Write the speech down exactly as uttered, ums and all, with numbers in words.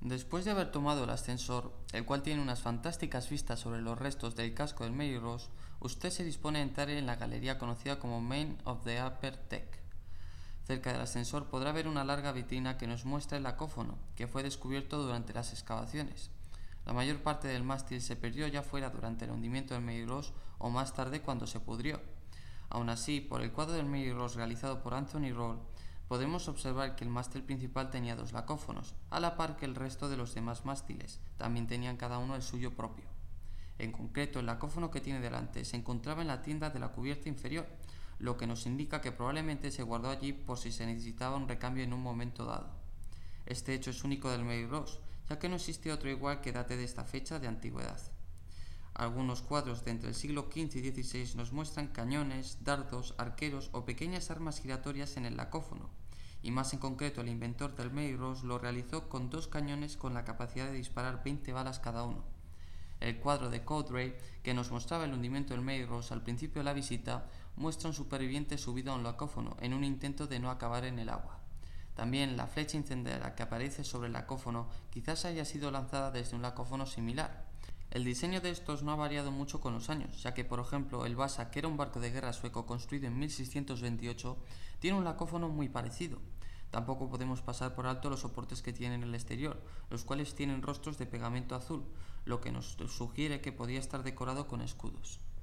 Después de haber tomado el ascensor, el cual tiene unas fantásticas vistas sobre los restos del casco del Mary Ross, usted se dispone a entrar en la galería conocida como Main of the Upper Deck. Cerca del ascensor podrá ver una larga vitrina que nos muestra el lacófono, que fue descubierto durante las excavaciones. La mayor parte del mástil se perdió ya fuera durante el hundimiento del Mary Ross o más tarde cuando se pudrió. Aún así, por el cuadro del Mary Ross realizado por Anthony Roll, podemos observar que el mástil principal tenía dos lacófonos, a la par que el resto de los demás mástiles, también tenían cada uno el suyo propio. En concreto, el lacófono que tiene delante se encontraba en la tienda de la cubierta inferior, lo que nos indica que probablemente se guardó allí por si se necesitaba un recambio en un momento dado. Este hecho es único del Mary Ross, ya que no existe otro igual que date de esta fecha de antigüedad. Algunos cuadros de entre el siglo quince y dieciséis nos muestran cañones, dardos, arqueros o pequeñas armas giratorias en el lacófono, y más en concreto el inventor del Mary Ross lo realizó con dos cañones con la capacidad de disparar veinte balas cada uno. El cuadro de Cowdray, que nos mostraba el hundimiento del Mary Ross al principio de la visita, muestra a un superviviente subido a un lacófono en un intento de no acabar en el agua. También la flecha incendiaria que aparece sobre el lacófono quizás haya sido lanzada desde un lacófono similar. El diseño de estos no ha variado mucho con los años, ya que por ejemplo el Vasa, que era un barco de guerra sueco construido en mil seiscientos veintiocho, tiene un lacófono muy parecido. Tampoco podemos pasar por alto los soportes que tienen en el exterior, los cuales tienen rostros de pegamento azul, lo que nos sugiere que podía estar decorado con escudos.